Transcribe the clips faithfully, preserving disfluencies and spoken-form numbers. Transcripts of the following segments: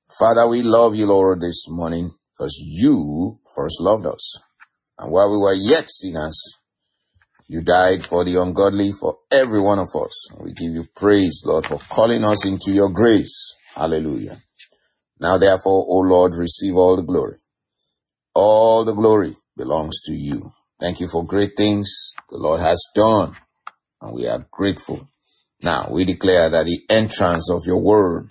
Father, we love you, Lord, this morning because you first loved us. And while we were yet sinners, you died for the ungodly, for every one of us. And we give you praise, Lord, for calling us into your grace. Hallelujah. Now, therefore, O Lord, receive all the glory. All the glory belongs to you. Thank you for great things the Lord has done, and we are grateful. Now, we declare that the entrance of your word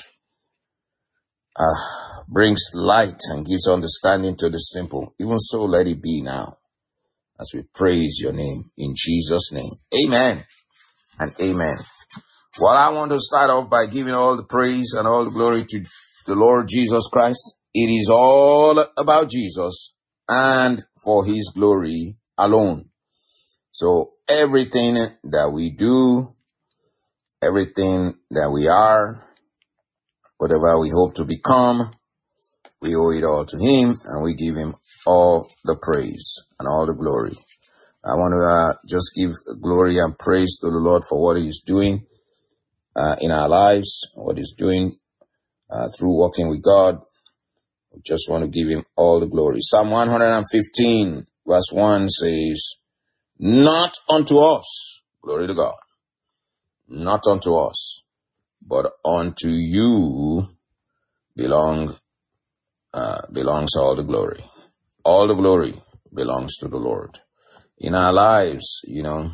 uh, brings light and gives understanding to the simple. Even so, let it be now as we praise your name in Jesus' name. Amen and amen. Well, I want to start off by giving all the praise and all the glory to the Lord Jesus Christ. It is all about Jesus and for his glory alone. So everything that we do, everything that we are, whatever we hope to become, we owe it all to him, and we give him all the praise and all the glory. I want to uh, just give glory and praise to the Lord for what he's doing uh, in our lives, what he's doing uh, through walking with God. We just want to give him all the glory. Psalm one fifteen verse one says, not unto us, glory to God, not unto us, but unto you belong uh, belongs all the glory. All the glory belongs to the Lord. In our lives, you know,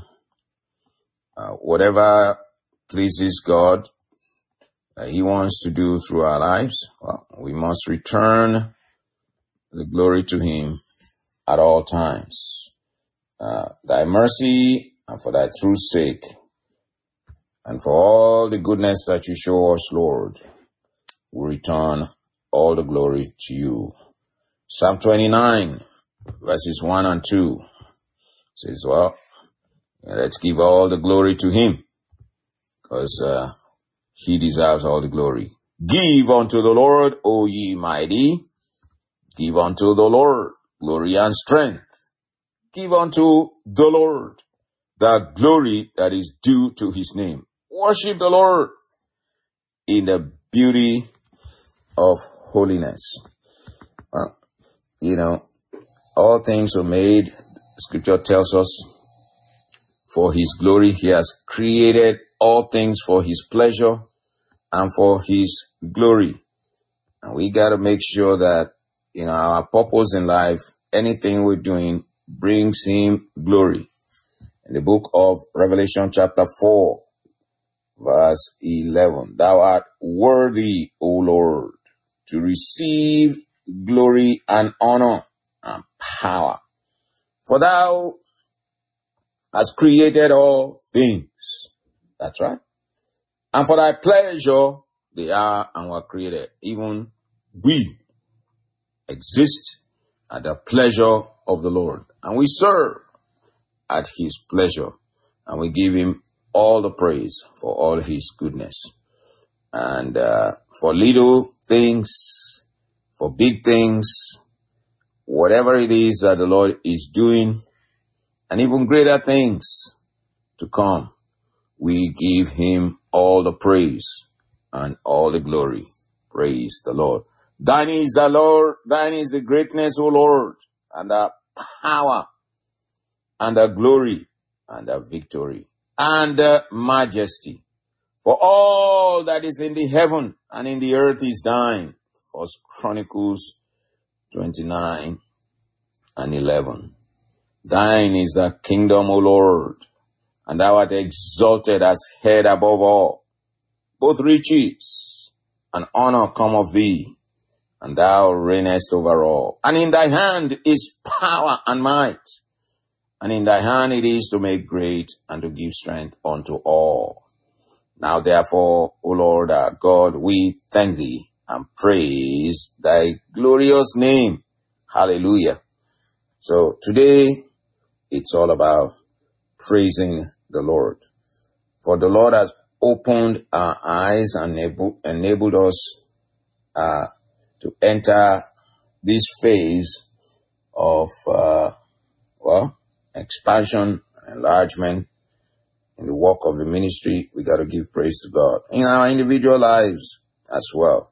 uh, whatever pleases God, uh, he wants to do through our lives, well, we must return the glory to him at all times. Uh, thy mercy and for thy truth's sake, and for all the goodness that you show us, Lord, we return all the glory to you. Psalm twenty-nine, verses one and two says, well, let's give all the glory to him, because uh, he deserves all the glory. Give unto the Lord, O ye mighty. Give unto the Lord glory and strength. Give unto the Lord the glory that is due to his name. Worship the Lord in the beauty of holiness. Uh, you know, all things were made, Scripture tells us, for his glory. He has created all things for his pleasure and for his glory. And we got to make sure that, you know, our purpose in life, anything we're doing, brings him glory. In the book of Revelation chapter four, verse eleven, thou art worthy, O Lord, to receive glory and honor and power. For thou hast created all things. That's right. And for thy pleasure, they are and were created. Even we exist at the pleasure of the Lord. And we serve at his pleasure. And we give him all the praise for all his goodness. And uh, for little things, for big things, whatever it is that the Lord is doing, and even greater things to come, we give him all the praise and all the glory. Praise the Lord. Thine is the Lord, thine is the greatness, O Lord, and the power, and the glory, and the victory, and the majesty. For all that is in the heaven and in the earth is thine. First Chronicles twenty-nine and eleven. Thine is the kingdom, O Lord, and thou art exalted as head above all. Both riches and honor come of thee, and thou reignest over all. And in thy hand is power and might, and in thy hand it is to make great and to give strength unto all. Now therefore, O Lord our God, we thank thee and praise thy glorious name. Hallelujah. So today, it's all about praising the Lord. For the Lord has opened our eyes and enabled, enabled us uh, to enter this phase of, uh, well, expansion, enlargement in the work of the ministry. We got to give praise to God in our individual lives as well.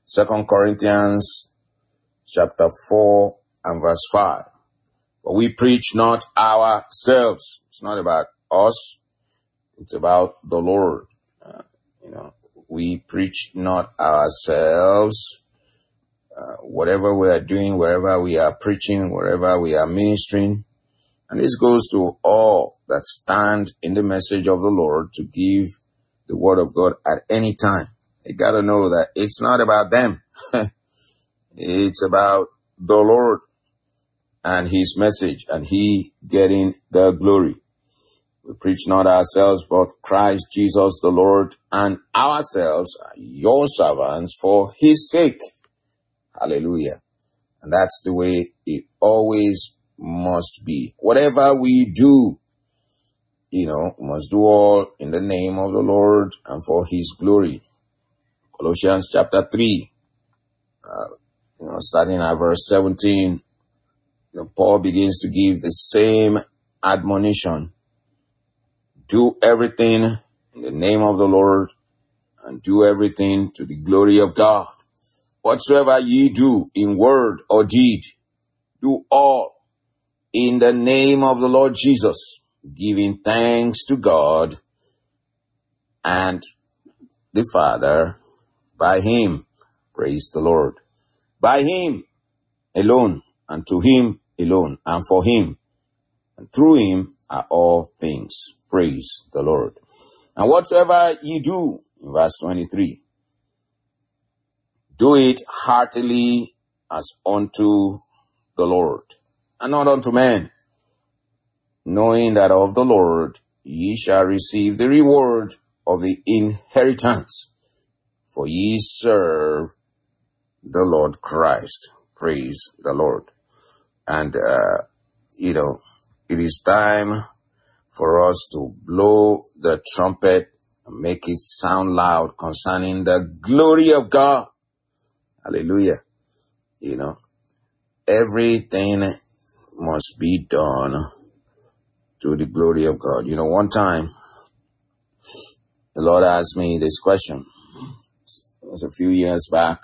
Second Corinthians chapter four and verse five. But we preach not ourselves. It's not about us. It's about the Lord. Uh, you know, we preach not ourselves. Uh, whatever we are doing, wherever we are preaching, wherever we are ministering. And this goes to all that stand in the message of the Lord to give the word of God at any time. You got to know that it's not about them. It's about the Lord and his message and he getting the glory. We preach not ourselves, but Christ Jesus the Lord, and ourselves, your servants, for his sake. Hallelujah. And that's the way it always must be. Whatever we do, you know, we must do all in the name of the Lord and for his glory. Colossians chapter three, uh, you know, starting at verse seventeen, you know, Paul begins to give the same admonition. Do everything in the name of the Lord and do everything to the glory of God. Whatsoever ye do in word or deed, do all in the name of the Lord Jesus, giving thanks to God and the Father by him. Praise the Lord. By him alone, and to him alone, and for him, and through him are all things. Praise the Lord. And whatsoever ye do, in verse twenty-three, do it heartily as unto the Lord, and not unto men, knowing that of the Lord ye shall receive the reward of the inheritance, for ye serve the Lord Christ. Praise the Lord. And, uh, you know, it is time for us to blow the trumpet and make it sound loud concerning the glory of God. Hallelujah. You know, everything must be done to the glory of God. You know, one time, the Lord asked me this question. It was a few years back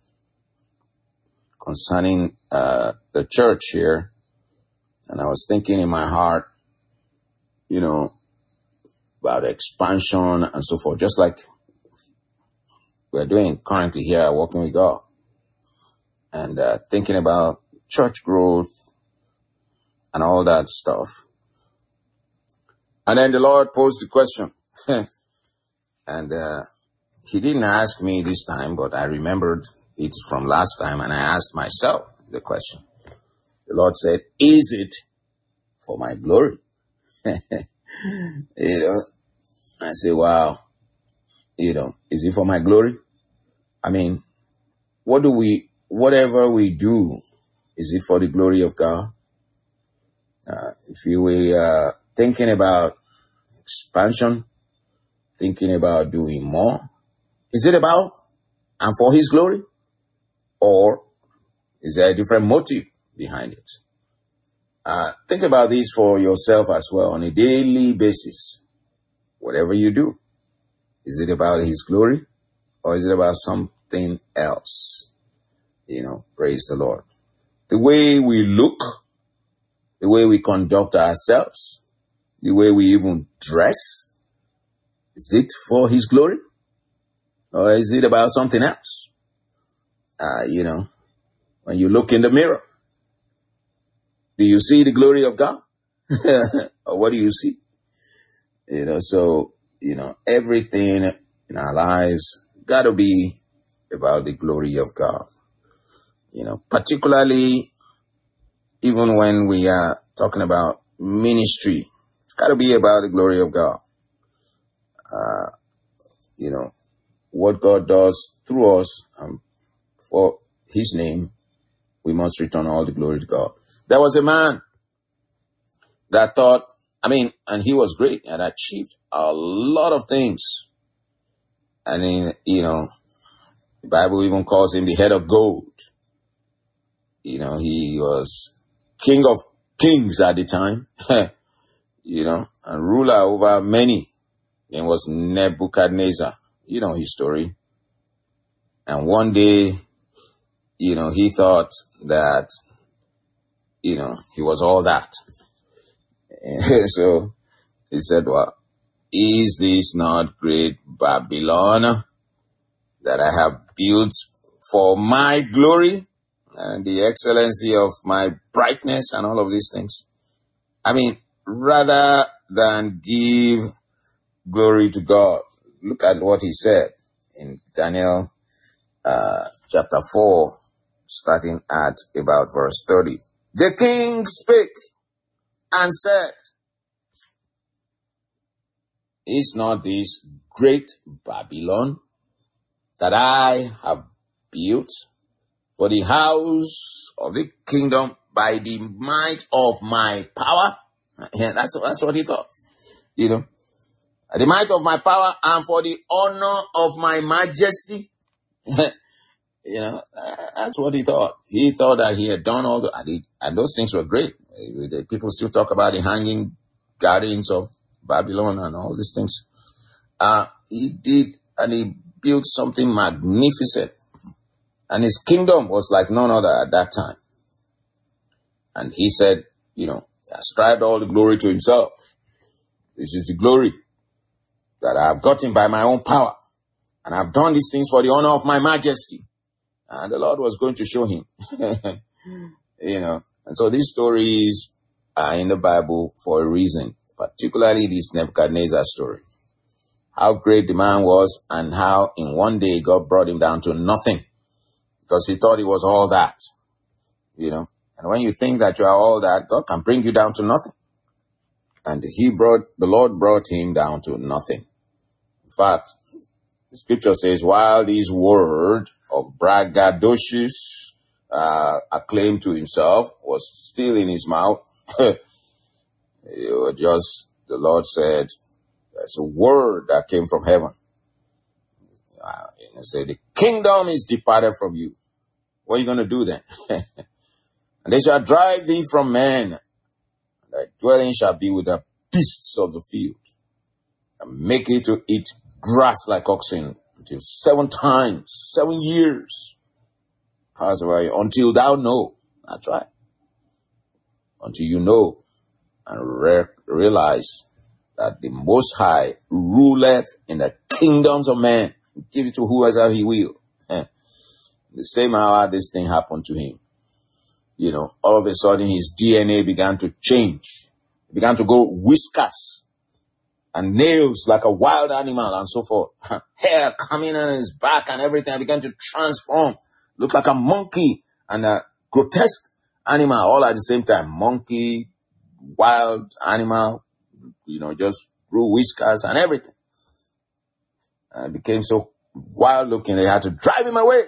concerning uh, the church here. And I was thinking in my heart, you know, about expansion and so forth, just like we're doing currently here at Walking with God. And uh, thinking about church growth and all that stuff. And then the Lord posed the question. and uh, he didn't ask me this time, but I remembered it from last time, and I asked myself the question. The Lord said, is it for my glory? You know, I say, wow, you know, is it for my glory? I mean, what do we, whatever we do, is it for the glory of God? Uh, if you were uh, thinking about expansion, thinking about doing more, is it about and for his glory? Or is there a different motive behind it? Uh, think about this for yourself as well on a daily basis. Whatever you do, is it about his glory or is it about something else? You know, praise the Lord. The way we look, the way we conduct ourselves, the way we even dress, is it for his glory or is it about something else? Uh, you know, when you look in the mirror, do you see the glory of God? Or what do you see? You know, so, you know, everything in our lives got to be about the glory of God. You know, particularly even when we are talking about ministry, it's got to be about the glory of God. Uh, you know, what God does through us and for his name, we must return all the glory to God. There was a man that thought, I mean, and he was great and achieved a lot of things. And in, you know, the Bible even calls him the head of gold. You know, he was king of kings at the time, you know, and ruler over many. It was Nebuchadnezzar. You know his story. And one day, you know, he thought that, you know, he was all that. So he said, well, is this not great Babylon that I have built for my glory and the excellency of my brightness and all of these things? I mean, rather than give glory to God, look at what he said in Daniel uh, chapter four, starting at about verse thirty. The king spake and said, is not this great Babylon that I have built for the house of the kingdom by the might of my power? Yeah, that's, that's what he thought. You know, the might of my power and for the honor of my majesty. You know, that's what he thought. He thought that he had done all the, and, he, and those things were great. People still talk about the hanging gardens of Babylon and all these things. Uh, he did, and he built something magnificent. And his kingdom was like none other at that time. And he said, you know, ascribed all the glory to himself. This is the glory that I have gotten by my own power. And I've done these things for the honor of my majesty. And the Lord was going to show him. You know, and so these stories are in the Bible for a reason, particularly this Nebuchadnezzar story. How great the man was and how in one day God brought him down to nothing because he thought he was all that, you know. And when you think that you are all that, God can bring you down to nothing. And he brought, the Lord brought him down to nothing. In fact, the scripture says, while this word of braggadocious uh, acclaim to himself was still in his mouth, it was just, the Lord said, there's a word that came from heaven. Uh, and say, the kingdom is departed from you. What are you going to do then? And they shall drive thee from men. Thy dwelling shall be with the beasts of the field. And make it to eat grass like oxen until seven times, seven years pass away until thou know. That's right. Until you know and re- realize that the Most High ruleth in the kingdoms of men. Give it to whoever he will. Eh. The same hour this thing happened to him. You know, all of a sudden his D N A began to change. It began to go whiskers and nails like a wild animal and so forth. Hair coming on his back and everything. I began to transform. Look like a monkey and a grotesque animal all at the same time. Monkey, wild animal, you know, just grew whiskers and everything. And it became so wild looking they had to drive him away.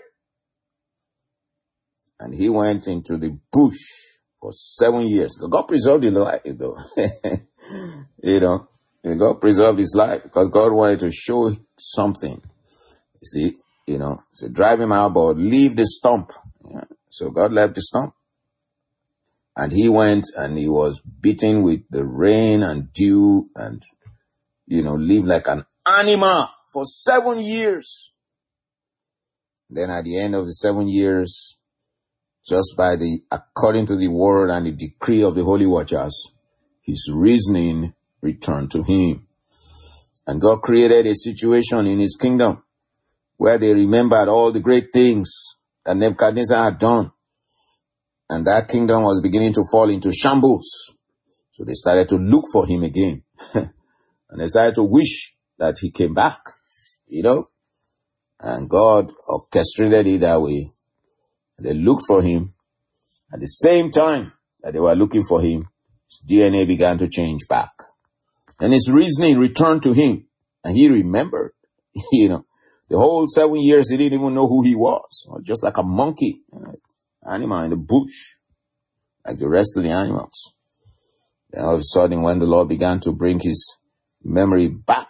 And he went into the bush for seven years. God preserved his life, though. You know, God preserved his life because God wanted to show something. You see, you know, so drive him out, but leave the stump. Yeah. So God left the stump. And he went and he was beaten with the rain and dew and, you know, lived like an animal for seven years. Then at the end of the seven years, just by the, according to the word and the decree of the holy watchers, his reasoning returned to him. And God created a situation in his kingdom where they remembered all the great things that Nebuchadnezzar had done. And that kingdom was beginning to fall into shambles. So they started to look for him again. And they started to wish that he came back, you know. And God orchestrated it that way. They looked for him. At the same time that they were looking for him, his D N A began to change back. And his reasoning returned to him. And he remembered, you know, the whole seven years he didn't even know who he was. Just like a monkey, you know, animal in the bush, like the rest of the animals. Then all of a sudden when the Lord began to bring his memory back,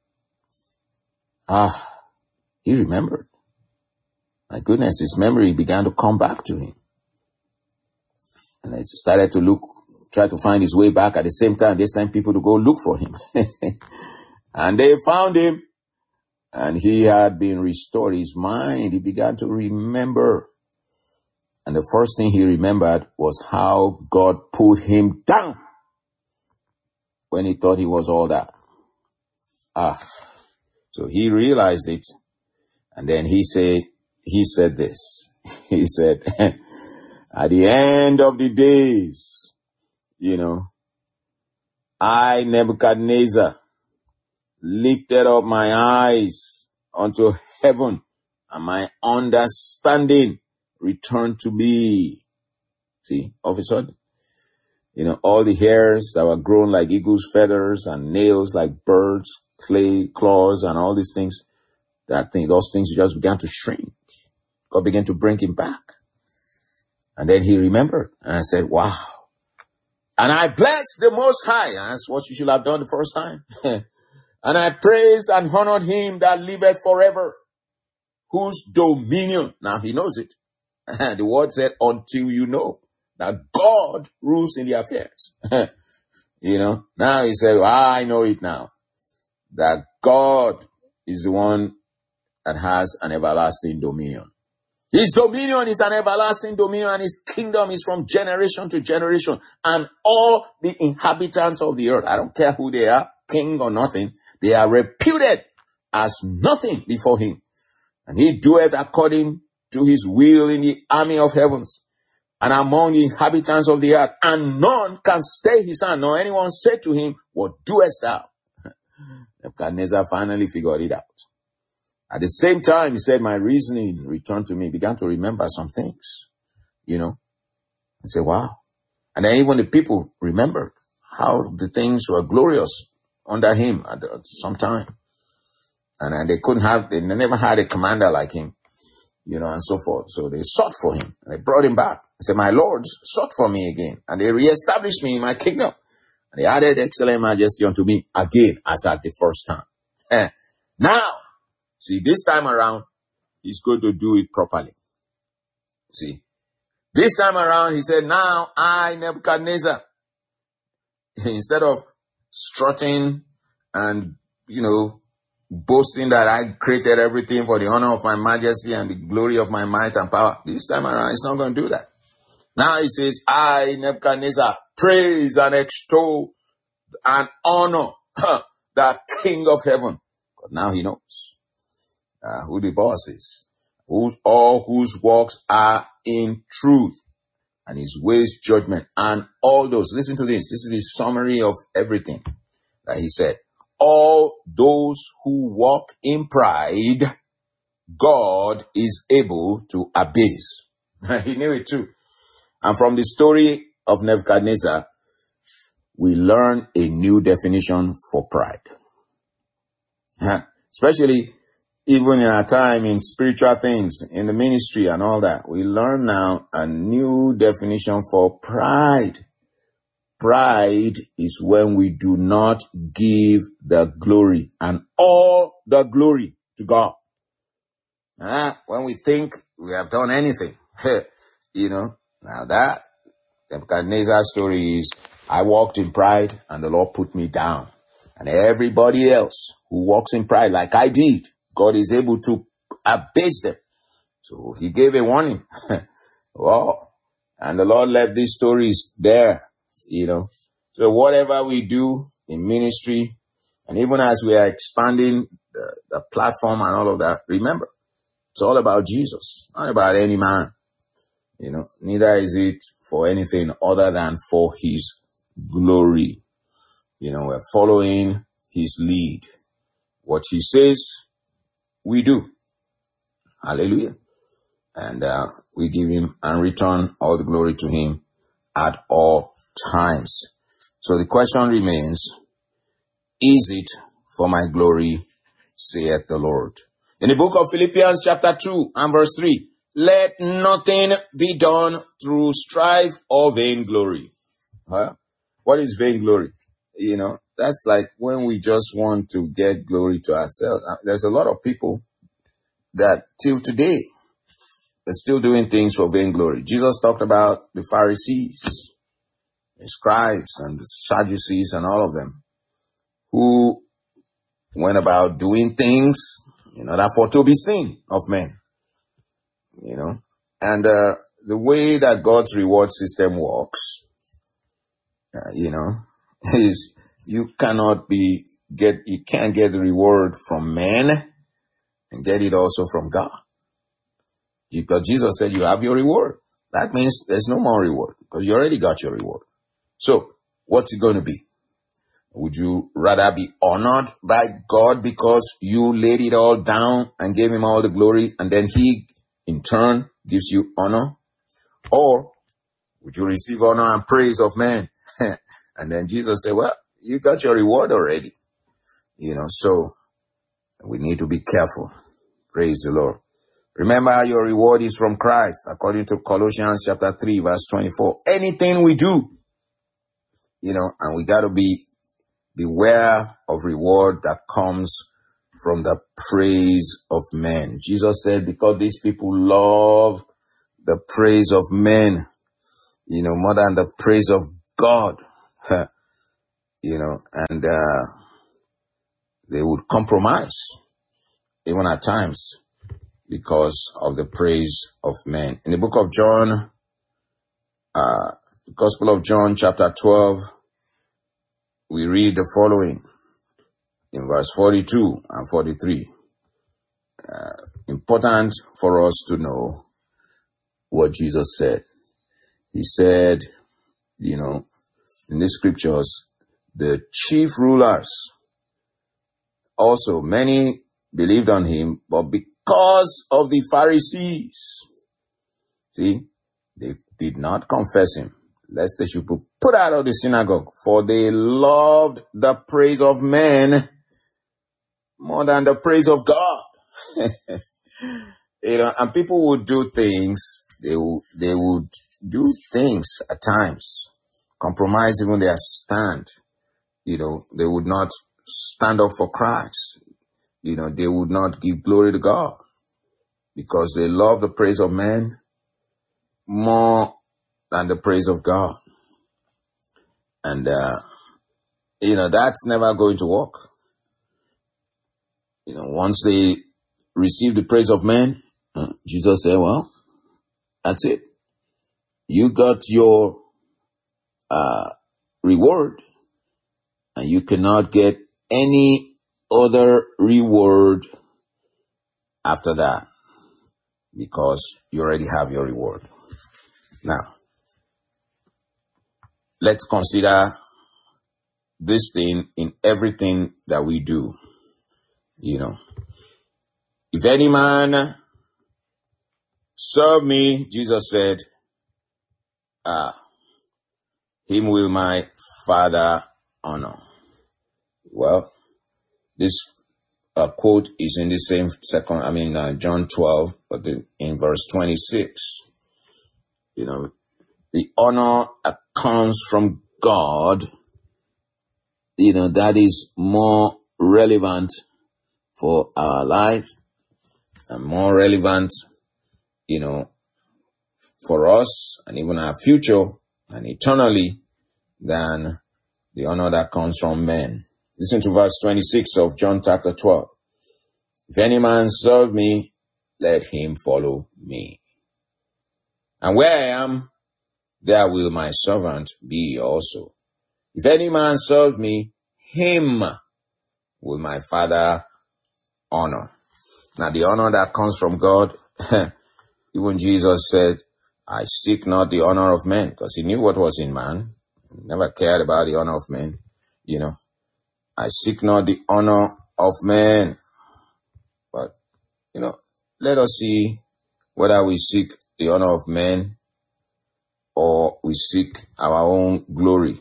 ah, he remembered. My goodness, his memory began to come back to him. And he started to look, try to find his way back. At the same time, they sent people to go look for him. And they found him. and he had been restored, his mind, he began to remember. And the first thing he remembered was how God put him down when he thought he was all that. Ah, so he realized it. And then he said, he said this, he said, at the end of the days, you know, I, Nebuchadnezzar, lifted up my eyes unto heaven, and my understanding returned to me. See, all of a sudden, you know, all the hairs that were grown like eagle's feathers and nails like birds, clay, claws, and all these things, that thing, those things just began to shrink. God began to bring him back. And then he remembered, and I said, wow. And I blessed the Most High. And that's what you should have done the first time. And I praised and honored him that liveth forever, whose dominion, now he knows it. The word said, until you know that God rules in the affairs. You know, now he said, well, I know it now, that God is the one that has an everlasting dominion. His dominion is an everlasting dominion, and his kingdom is from generation to generation. And all the inhabitants of the earth, I don't care who they are, king or nothing, they are reputed as nothing before him. And he doeth according to his will in the army of heavens and among the inhabitants of the earth. And none can stay his hand, nor anyone say to him, what doest thou? Nebuchadnezzar finally figured it out. At the same time, he said, my reasoning returned to me. He began to remember some things, you know. I said, wow. And then even the people remembered how the things were glorious under him at some time. And, and they couldn't have, they never had a commander like him, you know, and so forth. So they sought for him, and they brought him back. He said, my lords sought for me again, and they reestablished me in my kingdom. And they added excellent majesty unto me again, as at the first time. Now, see, this time around, he's going to do it properly. See, this time around, he said, now I, Nebuchadnezzar, instead of strutting and, you know, boasting that I created everything for the honor of my majesty and the glory of my might and power, this time around, he's not going to do that. Now he says, I, Nebuchadnezzar, praise and extol and honor the King of heaven. But now he knows uh, who the boss is, who, all whose works are in truth, and his ways judgment, and all those. Listen to this. This is the summary of everything that he said. All those who walk in pride, God is able to abase. He knew it too. And from the story of Nebuchadnezzar, we learn a new definition for pride. Especially even in our time in spiritual things, in the ministry and all that, we learn now a new definition for pride. Pride is when we do not give the glory and all the glory to God. Uh, when we think we have done anything, you know, now that Nebuchadnezzar's story is, I walked in pride and the Lord put me down. And everybody else who walks in pride like I did, God is able to abase them. So he gave a warning. Wow. And the Lord left these stories there, you know. So whatever we do in ministry, and even as we are expanding the, the platform and all of that, remember, it's all about Jesus, not about any man. You know, neither is it for anything other than for his glory. You know, we're following his lead. What he says, we do. Hallelujah. And uh, we give him and return all the glory to him at all times. So the question remains, is it for my glory, saith the Lord? In the book of Philippians chapter two and verse three, let nothing be done through strife or vainglory. Huh? What is vainglory? You know, that's like when we just want to get glory to ourselves. There's a lot of people that till today are still doing things for vainglory. Jesus talked about the Pharisees, the scribes and the Sadducees and all of them who went about doing things in order for to be seen of men, you know. And uh, the way that God's reward system works, uh, you know, is you cannot be get you can't get the reward from men and get it also from God. Because Jesus said you have your reward. That means there's no more reward because you already got your reward. So what's it going to be? Would you rather be honored by God because you laid it all down and gave him all the glory and then he in turn gives you honor? Or would you receive honor and praise of men? And then Jesus said, well, you got your reward already. You know, so we need to be careful. Praise the Lord. Remember, your reward is from Christ, according to Colossians chapter three, verse twenty-four. Anything we do, you know, and we got to be beware of reward that comes from the praise of men. Jesus said, because these people love the praise of men, you know, more than the praise of God, you know, and uh, they would compromise, even at times, because of the praise of men. In the book of John, uh, the Gospel of John, chapter twelve, we read the following in verse forty-two and forty-three. Uh, important for us to know what Jesus said. He said, you know, in the scriptures, the chief rulers, also many believed on him, but because of the Pharisees, see, they did not confess him, lest they should be put out of the synagogue, for they loved the praise of men more than the praise of God. You know, and people would do things, they would, they would do things at times, compromise even their stand. You know, they would not stand up for Christ. You know, they would not give glory to God because they love the praise of men more than the praise of God. And, uh, you know, that's never going to work. You know, once they receive the praise of men, uh, Jesus said, well, that's it. You got your uh, reward, and you cannot get any other reward after that because you already have your reward. Now, let's consider this thing in everything that we do. You know, if any man serve me, Jesus said, ah, him will my Father honor. Well, this uh, quote is in the same second, I mean, uh, John twelve, but the, in verse twenty-six, you know, the honor that comes from God, you know, that is more relevant for our life and more relevant, you know, for us and even our future and eternally than the honor that comes from men. Listen to verse twenty-six of John chapter twelve. If any man serve me, let him follow me. And where I am, there will my servant be also. If any man serve me, him will my Father honor. Now the honor that comes from God, even Jesus said, I seek not the honor of men, because he knew what was in man. He never cared about the honor of men. You know, I seek not the honor of men. But, you know, let us see whether we seek the honor of men or we seek our own glory.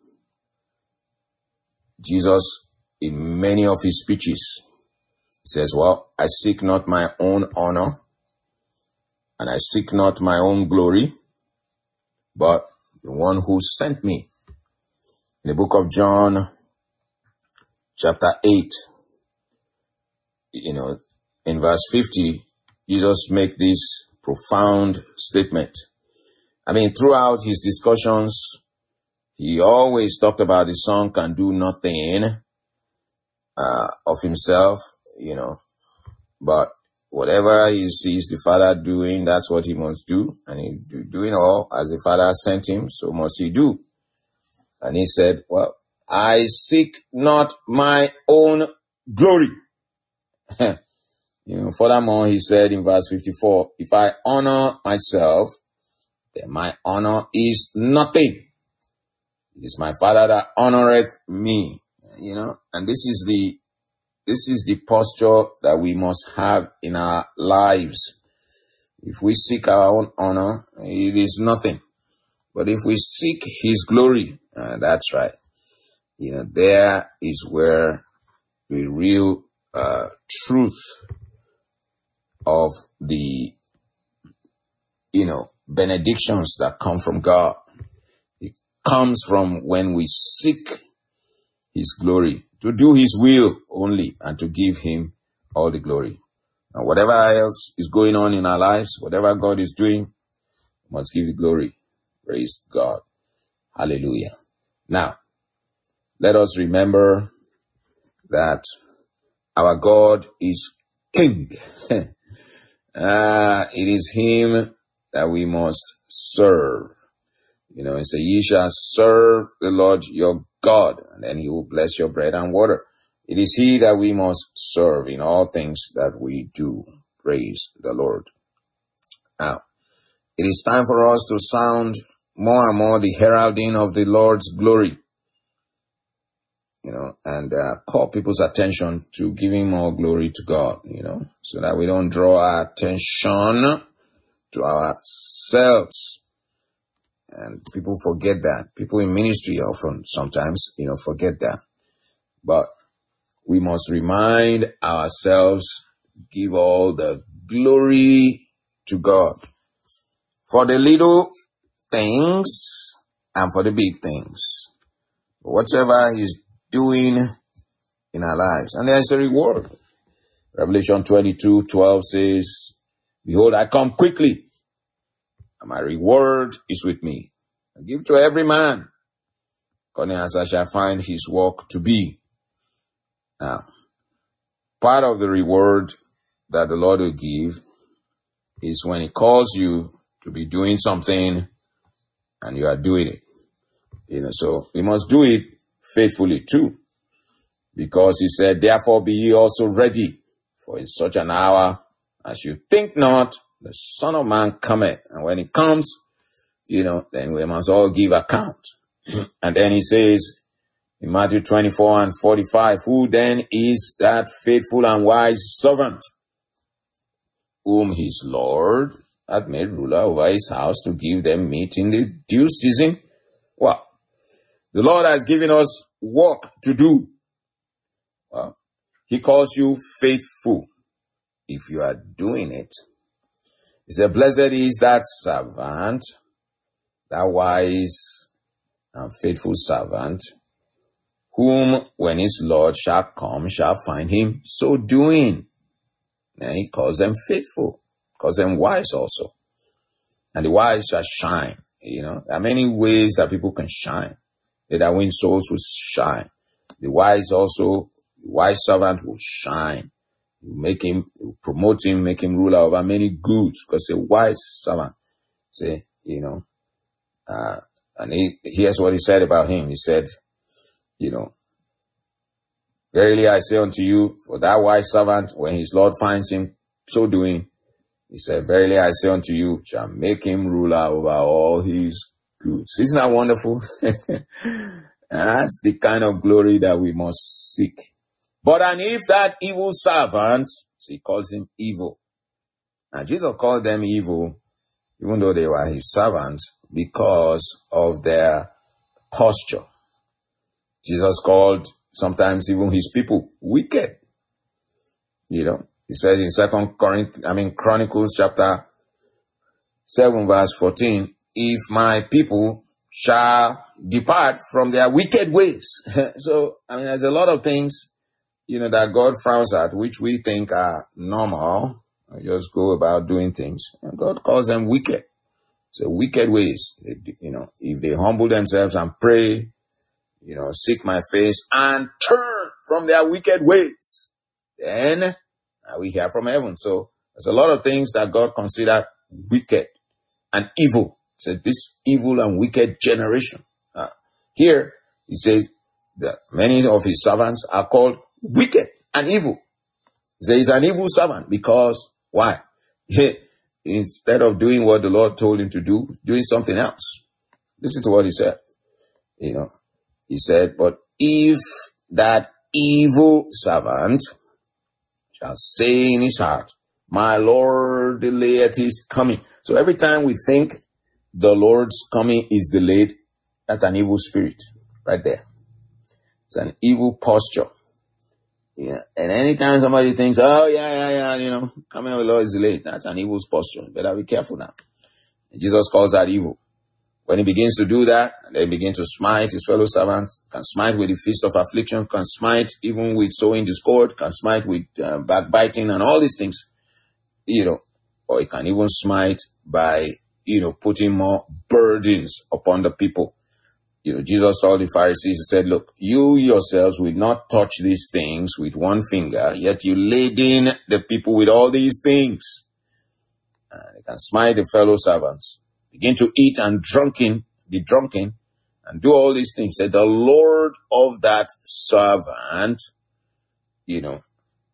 Jesus, in many of his speeches, says, well, I seek not my own honor and I seek not my own glory, but the one who sent me. In the book of John, chapter eight, you know, in verse fifty, Jesus makes this profound statement. I mean, throughout his discussions, he always talked about the Son can do nothing uh, of himself, you know. But whatever he sees the Father doing, that's what he must do. And he do, doing all as the Father sent him, so must he do. And he said, well, I seek not my own glory. You know, furthermore, he said in verse fifty-four, if I honor myself, then my honor is nothing. It is my Father that honoreth me. You know, and this is the this is the posture that we must have in our lives. If we seek our own honor, it is nothing. But if we seek his glory, uh, that's right. You know, there is where the real uh, truth of the, you know, benedictions that come from God. It comes from when we seek his glory, to do his will only, and to give him all the glory. And whatever else is going on in our lives, whatever God is doing, we must give you glory. Praise God. Hallelujah. Now, let us remember that our God is King. uh, it is him that we must serve. You know, it says, ye shall serve the Lord your God, and then he will bless your bread and water. It is he that we must serve in all things that we do. Praise the Lord. Now, it is time for us to sound more and more the heralding of the Lord's glory, you know, and uh, call people's attention to giving more glory to God, you know, so that we don't draw our attention to ourselves. And people forget that. People in ministry often sometimes, you know, forget that. But we must remind ourselves, give all the glory to God for the little things and for the big things. Whatever he's doing in our lives. And there's a reward. Revelation twenty-two twelve says, behold, I come quickly, and my reward is with me. I give to every man according as I shall find his work to be. Now, part of the reward that the Lord will give is when he calls you to be doing something and you are doing it. You know, so we must do it faithfully too. Because he said, therefore be ye also ready, for in such an hour as you think not, the Son of Man cometh. And when he comes, you know, then we must all give account. And then he says in Matthew twenty-four and forty-five, who then is that faithful and wise servant, whom his Lord hath made ruler over his house to give them meat in the due season? Well, the Lord has given us work to do. Well, he calls you faithful if you are doing it. He said, blessed is that servant, that wise and faithful servant, whom when his Lord shall come, shall find him so doing. And he calls them faithful, calls them wise also. And the wise shall shine. You know, there are many ways that people can shine. They that win souls will shine. The wise also, the wise servant will shine. You make him, you promote him, make him ruler over many goods, because a wise servant, say, you know, uh, and he, here's what he said about him. He said, you know, verily I say unto you, for that wise servant, when his Lord finds him so doing, he said, verily I say unto you, shall make him ruler over all his goods. Isn't that wonderful? And that's the kind of glory that we must seek. But and if that evil servant, so he calls him evil. And Jesus called them evil, even though they were his servants, because of their posture. Jesus called sometimes even his people wicked. You know, he said in Second Corinthians, I mean Chronicles chapter seven verse fourteen, if my people shall depart from their wicked ways. So, I mean, there's a lot of things, you know, that God frowns at, which we think are normal. I just go about doing things. And God calls them wicked. So wicked ways. They, you know, if they humble themselves and pray, you know, seek my face and turn from their wicked ways, then we hear from heaven. So there's a lot of things that God considered wicked and evil. He said, this evil and wicked generation. Uh, here, he says that many of his servants are called wicked and evil. He says he's an evil servant because, why? Instead of doing what the Lord told him to do, doing something else. Listen to what he said. You know, he said, but if that evil servant shall say in his heart, my Lord delayeth his coming. So every time we think the Lord's coming is delayed, that's an evil spirit right there. It's an evil posture. Yeah. And anytime somebody thinks, oh, yeah, yeah, yeah, you know, coming of the Lord is delayed, that's an evil posture. You better be careful now. And Jesus calls that evil. When he begins to do that, they begin to smite his fellow servants, can smite with the fist of affliction, can smite even with sowing discord, can smite with uh, backbiting and all these things, you know, or he can even smite by, you know, putting more burdens upon the people. You know, Jesus told the Pharisees, he said, look, you yourselves will not touch these things with one finger, yet you laden the people with all these things. And they can smite the fellow servants, begin to eat and drunken, be drunken, and do all these things. Said the Lord of that servant, you know,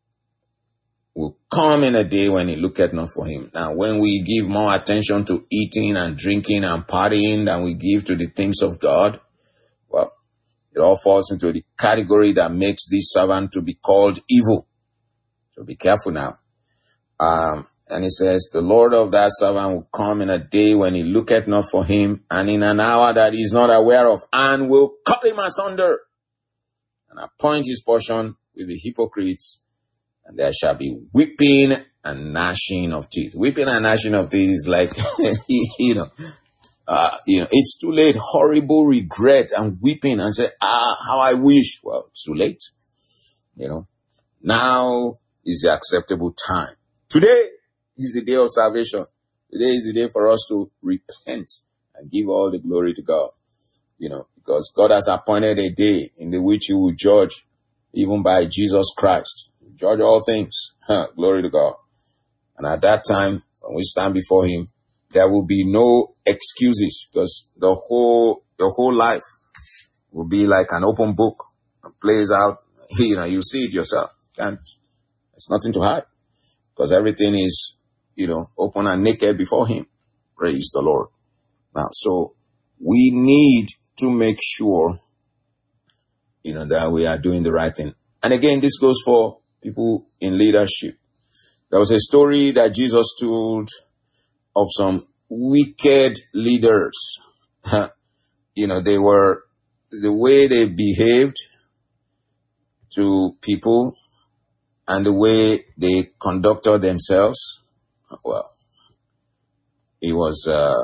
will come in a day when he looketh not for him. Now, when we give more attention to eating and drinking and partying than we give to the things of God, well, it all falls into the category that makes this servant to be called evil. So be careful now. Um, and he says, the Lord of that servant will come in a day when he looketh not for him, and in an hour that he is not aware of, and will cut him asunder, and appoint his portion with the hypocrites. And there shall be weeping and gnashing of teeth. Weeping and gnashing of teeth is like, you know, uh, you know, it's too late. Horrible regret and weeping and say, ah, how I wish. Well, it's too late. You know, now is the acceptable time. Today is the day of salvation. Today is the day for us to repent and give all the glory to God. You know, because God has appointed a day in the which he will judge, even by Jesus Christ. Judge all things. Huh, glory to God. And at that time, when we stand before him, there will be no excuses, because the whole, the whole life will be like an open book and plays out. You know, you see it yourself. Can't, there's nothing to hide, because everything is, you know, open and naked before him. Praise the Lord. Now, so we need to make sure, you know, that we are doing the right thing. And again, this goes for people in leadership. There was a story that Jesus told of some wicked leaders. You know, they were, the way they behaved to people and the way they conducted themselves, well, it was, uh,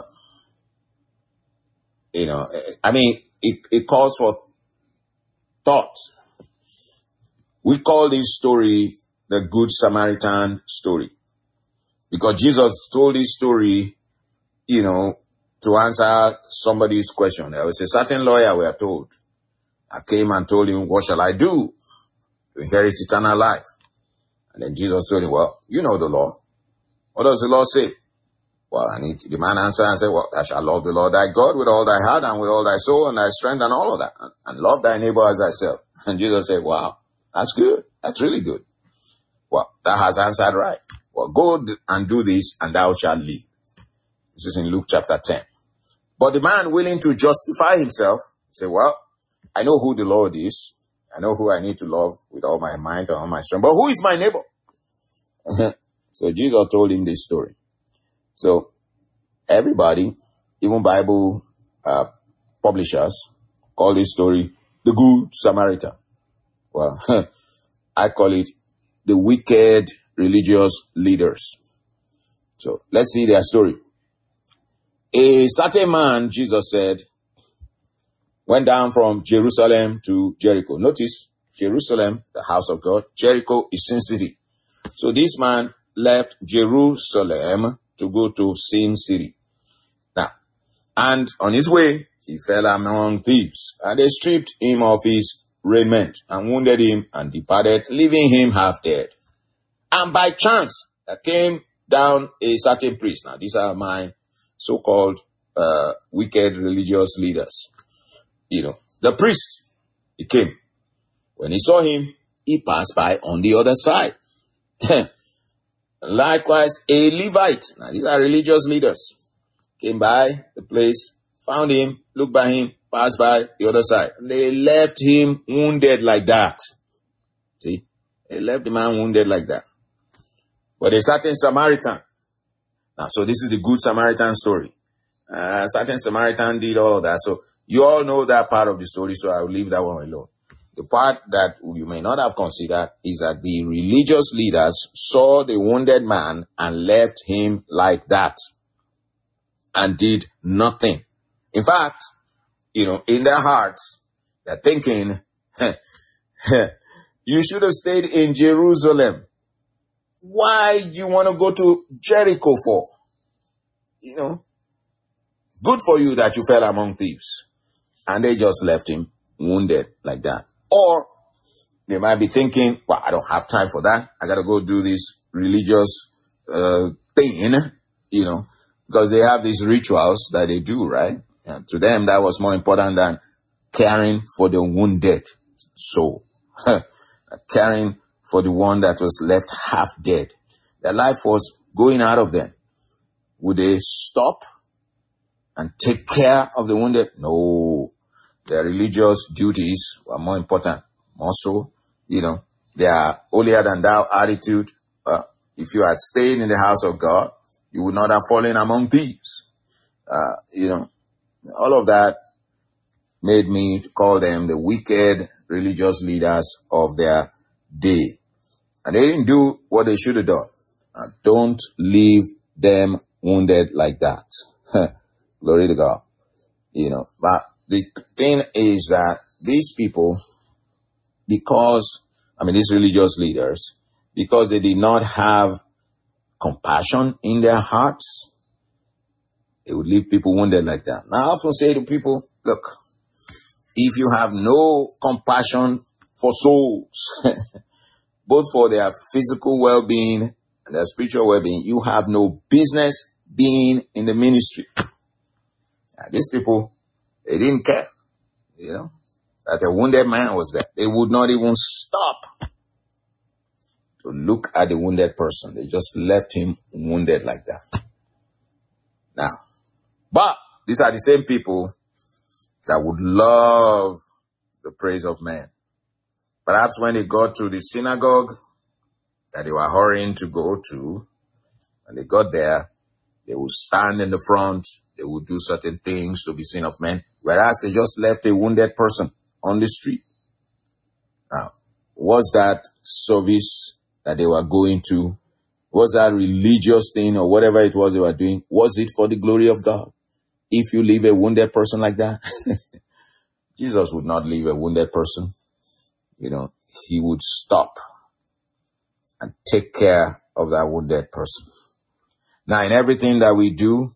you know, I mean, it, it calls for thought. We call this story the Good Samaritan story, because Jesus told this story, you know, to answer somebody's question. There was a certain lawyer, we are told, I came and told him, what shall I do to inherit eternal life? And then Jesus told him, well, you know the law. What does the law say? Well, and he, the man answered and said, well, thou shalt love the Lord thy God with all thy heart and with all thy soul and thy strength and all of that, and, and love thy neighbor as thyself. And Jesus said, wow, that's good. That's really good. Well, that has answered right. Well, go and do this and thou shalt live. This is in Luke chapter ten. But the man, willing to justify himself, said, well, I know who the Lord is. I know who I need to love with all my mind and all my strength. But who is my neighbor? So Jesus told him this story. So everybody, even Bible uh, publishers, call this story the Good Samaritan. Well, I call it the wicked religious leaders. So let's see their story. A certain man, Jesus said, went down from Jerusalem to Jericho. Notice, Jerusalem, the house of God. Jericho is Sin City. So this man left Jerusalem to go to Sin City. Now, and on his way, he fell among thieves, and they stripped him of his raiment and wounded him and departed, leaving him half dead. And by chance, there came down a certain priest. Now, these are my so-called uh, wicked religious leaders. You know, the priest, he came. When he saw him, he passed by on the other side. Likewise, a Levite. Now, these are religious leaders. Came by the place, found him, looked by him, passed by the other side. They left him wounded like that. See? They left the man wounded like that. But a certain Samaritan. Now, so this is the Good Samaritan story. Uh, a certain Samaritan did all of that. So you all know that part of the story, so I will leave that one alone. The part that you may not have considered is that the religious leaders saw the wounded man and left him like that and did nothing. In fact, you know, in their hearts, they're thinking, you should have stayed in Jerusalem. Why do you want to go to Jericho for? You know, good for you that you fell among thieves. And they just left him wounded like that. Or they might be thinking, well, I don't have time for that. I got to go do this religious uh, thing, you know, because they have these rituals that they do, right? And to them, that was more important than caring for the wounded soul. Caring for the one that was left half dead. Their life was going out of them. Would they stop and take care of the wounded? No. Their religious duties were more important. More so, you know, their holier than thou attitude. Uh, if you had stayed in the house of God, you would not have fallen among thieves. Uh, you know, all of that made me call them the wicked religious leaders of their day. And they didn't do what they should have done. Uh, don't leave them wounded like that. Glory to God. You know, but the thing is that these people, because, I mean, these religious leaders, because they did not have compassion in their hearts, they would leave people wounded like that. Now, I often say to people, look, if you have no compassion for souls, both for their physical well-being and their spiritual well-being, you have no business being in the ministry. Now, these people, they didn't care, you know, that a wounded man was there. They would not even stop to look at the wounded person. They just left him wounded like that. Now, but these are the same people that would love the praise of men. Perhaps when they got to the synagogue that they were hurrying to go to, and they got there, they would stand in the front, they would do certain things to be seen of men, whereas they just left a wounded person on the street. Now, was that service that they were going to, was that religious thing or whatever it was they were doing, was it for the glory of God? If you leave a wounded person like that, Jesus would not leave a wounded person. You know, he would stop and take care of that wounded person. Now, in everything that we do,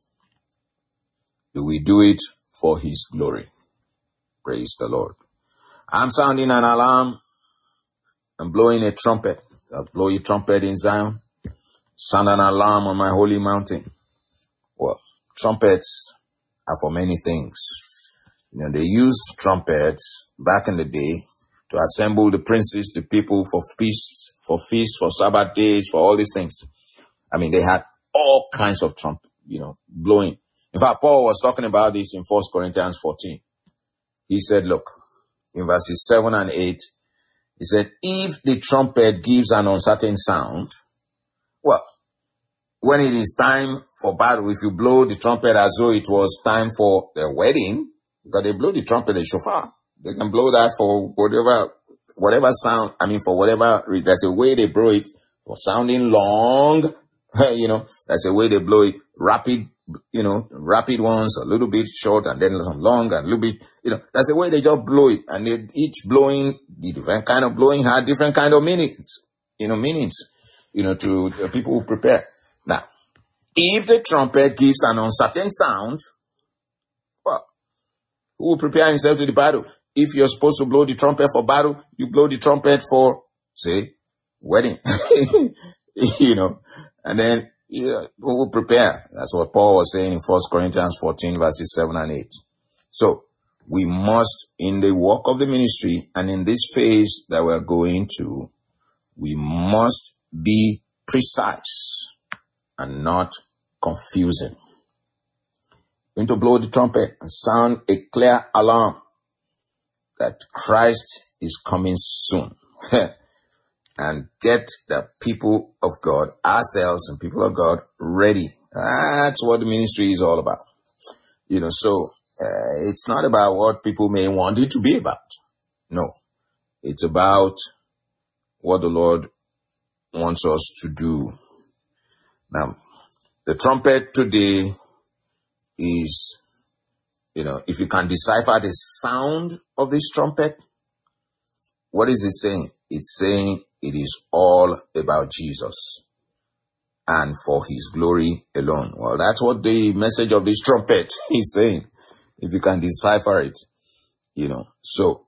do we do it for his glory? Praise the Lord. I'm sounding an alarm and blowing a trumpet. I'll blow a trumpet in Zion. Sound an alarm on my holy mountain. Well, trumpets are for many things. You know, they used trumpets back in the day to assemble the princes, the people for feasts, for feasts, for Sabbath days, for all these things. I mean, they had all kinds of trumpet, you know, blowing. In fact, Paul was talking about this in First Corinthians fourteen. He said, look, in verses seven and eight, he said, if the trumpet gives an uncertain sound, well, when it is time for battle, if you blow the trumpet as though it was time for the wedding, because they blow the trumpet, the shofar, they can blow that for whatever, whatever sound, I mean, for whatever, there's a way they blow it, for sounding long, you know, that's a way they blow it, rapid, you know, rapid ones, a little bit short, and then some long, and a little bit, you know, that's the way they just blow it, and they, each blowing, the different kind of blowing had different kind of meanings, you know, meanings, you know, to, to people who prepare. Now, if the trumpet gives an uncertain sound, well, who will prepare himself to the battle? If you're supposed to blow the trumpet for battle, you blow the trumpet for, say, wedding. you know, and then yeah, we will prepare. That's what Paul was saying in First Corinthians fourteen, verses seven and eight. So we must, in the work of the ministry and in this phase that we're going to, we must be precise and not confusing. We're going to blow the trumpet and sound a clear alarm that Christ is coming soon. And get the people of God, ourselves and people of God, ready. That's what the ministry is all about. You know, so uh, it's not about what people may want it to be about. No, it's about what the Lord wants us to do. Now, the trumpet today is, you know, if you can decipher the sound of this trumpet, what is it saying? It's saying it is all about Jesus and for his glory alone. Well, that's what the message of this trumpet is saying, if you can decipher it, you know. So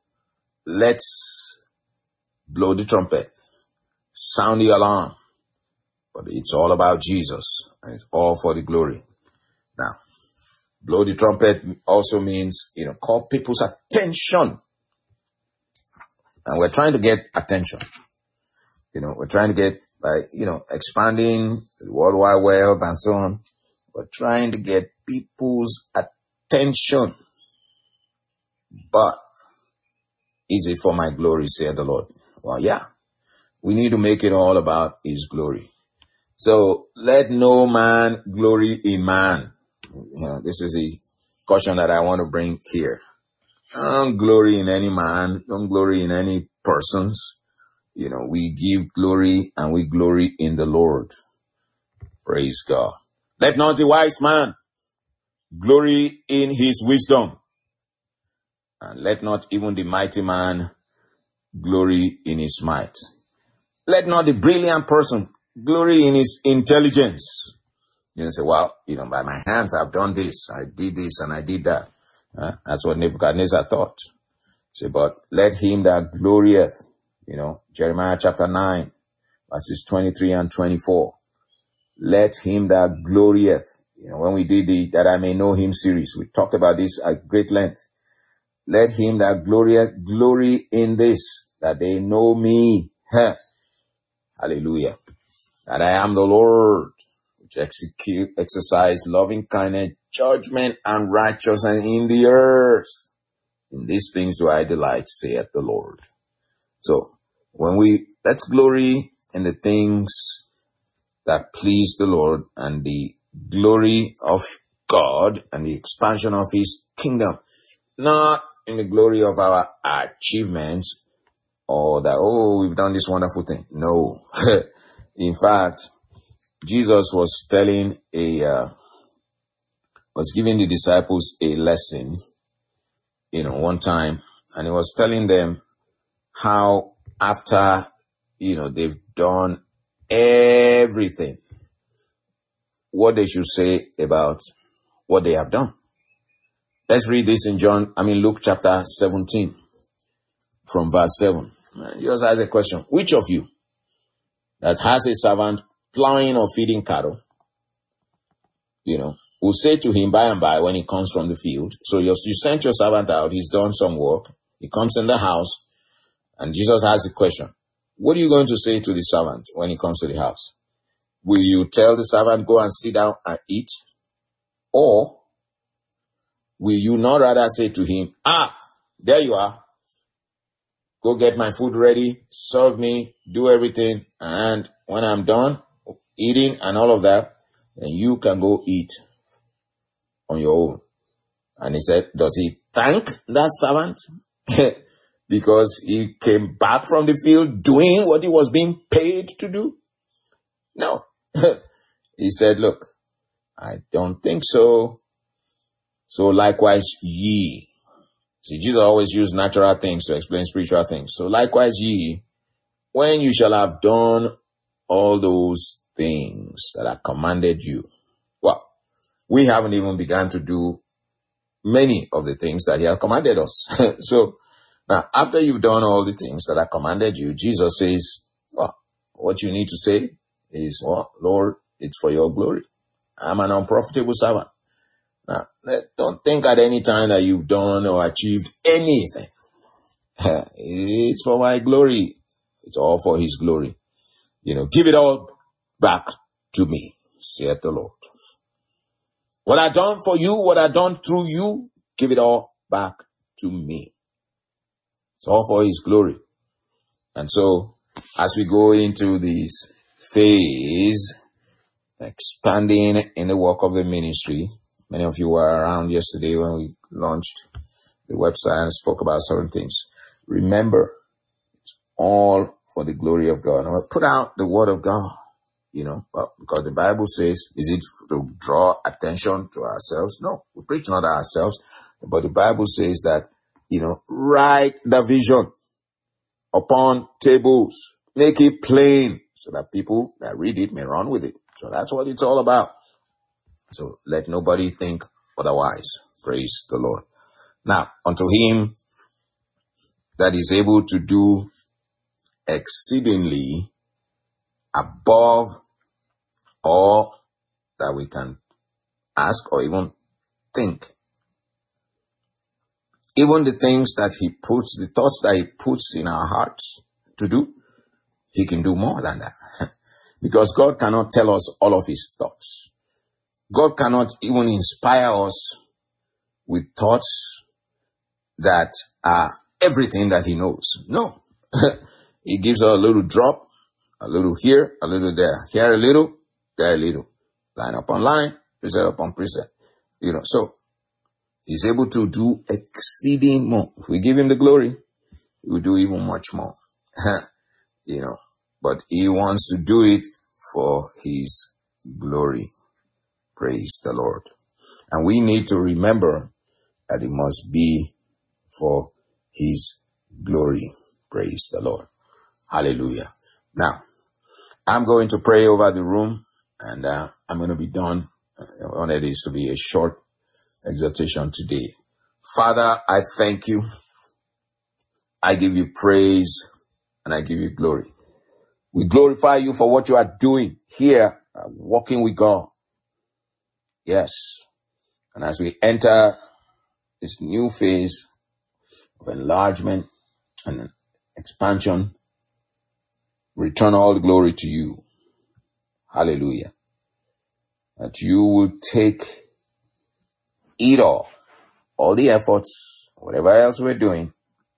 let's blow the trumpet, sound the alarm, but it's all about Jesus and it's all for the glory. Now, blow the trumpet also means, you know, call people's attention. And we're trying to get attention. You know, we're trying to get, by, you know, expanding the World Wide Web and so on. We're trying to get people's attention. But is it for my glory, said the Lord? Well, yeah. We need to make it all about his glory. So let no man glory in man. You know, this is the caution that I want to bring here. Don't glory in any man. Don't glory in any persons. You know, we give glory and we glory in the Lord. Praise God. Let not the wise man glory in his wisdom. And let not even the mighty man glory in his might. Let not the brilliant person glory in his intelligence. You know, say, well, you know, by my hands I've done this. I did this and I did that. Uh, that's what Nebuchadnezzar thought. Say, but let him that glorieth, you know, Jeremiah chapter nine, verses twenty-three and twenty-four. Let him that glorieth, you know, when we did the That I May Know Him series, we talked about this at great length. Let him that glorieth glory in this, that they know me. Huh. Hallelujah. That I am the Lord, which execute, exercise loving kindness, judgment and righteousness in the earth. In these things do I delight, saith the Lord. So when we, let's glory in the things that please the Lord and the glory of God and the expansion of his kingdom, not in the glory of our achievements or that, oh, we've done this wonderful thing. No. In fact, Jesus was telling a, uh, was giving the disciples a lesson, you know, one time, and he was telling them how after, you know, they've done everything, what they should say about what they have done. Let's read this in John, I mean, Luke chapter seventeen from verse seven. Jesus has a question. Which of you that has a servant plowing or feeding cattle, you know, will say to him by and by when he comes from the field, so you sent your servant out, he's done some work, he comes in the house, and Jesus has a question. What are you going to say to the servant when he comes to the house? Will you tell the servant, go and sit down and eat? Or will you not rather say to him, ah, there you are. Go get my food ready, serve me, do everything, and when I'm done eating and all of that, then you can go eat on your own. And he said, does he thank that servant? Because he came back from the field doing what he was being paid to do? No. He said, look, I don't think so. So likewise ye. See, Jesus always used natural things to explain spiritual things. So likewise ye, when you shall have done all those things that I commanded you. Well, we haven't even begun to do many of the things that he has commanded us. So now, after you've done all the things that I commanded you, Jesus says, well, what you need to say is, well, Lord, it's for your glory. I'm an unprofitable servant. Now, don't think at any time that you've done or achieved anything. It's for my glory. It's all for his glory. You know, give it all back to me, saith the Lord. What I done for you, what I done through you, give it all back to me. It's all for his glory. And so, as we go into this phase, expanding in the work of the ministry, many of you were around yesterday when we launched the website and spoke about certain things. Remember, it's all for the glory of God. And we put out the word of God, you know, because the Bible says, is it to draw attention to ourselves? No, we preach not ourselves, but the Bible says that, you know, write the vision upon tables, make it plain so that people that read it may run with it. So that's what it's all about. So let nobody think otherwise. Praise the Lord. Now, unto him that is able to do exceedingly above all that we can ask or even think. Even the things that he puts, the thoughts that he puts in our hearts to do, he can do more than that. Because God cannot tell us all of his thoughts. God cannot even inspire us with thoughts that are everything that he knows. No. He gives us a little drop, a little here, a little there. Here a little, there a little. Line upon line, precept upon precept. You know, so he's able to do exceeding more. If we give him the glory, he will do even much more. You know, but he wants to do it for his glory. Praise the Lord. And we need to remember that it must be for his glory. Praise the Lord. Hallelujah. Now, I'm going to pray over the room, and uh, I'm going to be done. I wanted this to be a short exhortation today. Father, I thank you. I give you praise, and I give you glory. We glorify you for what you are doing here, uh, walking with God. Yes. And as we enter this new phase of enlargement and expansion, return all the glory to you. Hallelujah. That you will take it all, all the efforts, whatever else we're doing,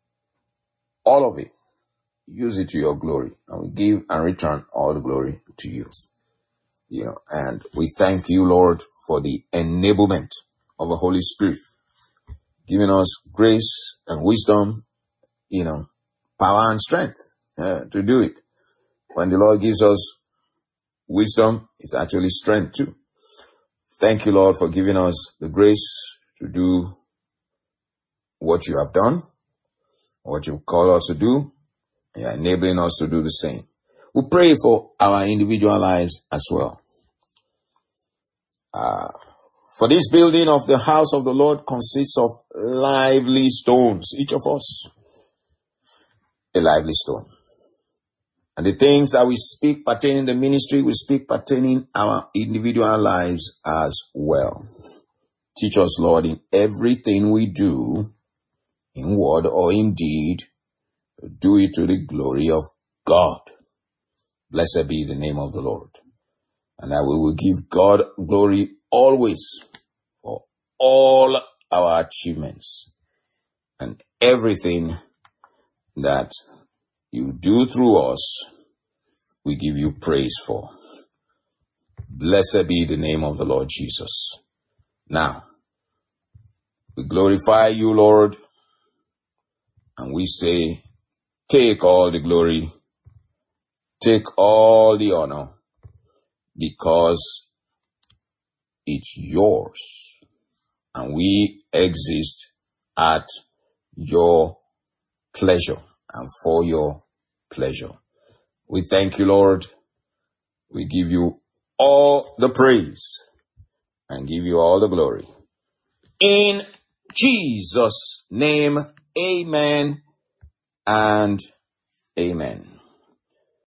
all of it, use it to your glory, and we give and return all the glory to you. You know, and we thank you, Lord, for the enablement of the Holy Spirit, giving us grace and wisdom, you know, power and strength uh, to do it. When the Lord gives us wisdom, it's actually strength too. Thank you, Lord, for giving us the grace to do what you have done, what you call us to do, and enabling us to do the same. We pray for our individual lives as well. Uh, for this building of the house of the Lord consists of lively stones. Each of us, a lively stone. And the things that we speak pertaining the ministry, we speak pertaining our individual lives as well. Teach us, Lord, in everything we do, in word or in deed, to do it to the glory of God. Blessed be the name of the Lord. And that we will give God glory always for all our achievements and everything that you do through us, we give you praise for. Blessed be the name of the Lord Jesus. Now, we glorify you, Lord, and we say, take all the glory, take all the honor, because it's yours, and we exist at your pleasure and for your pleasure. We thank you, Lord. We give you all the praise and give you all the glory. In Jesus' name, amen and amen.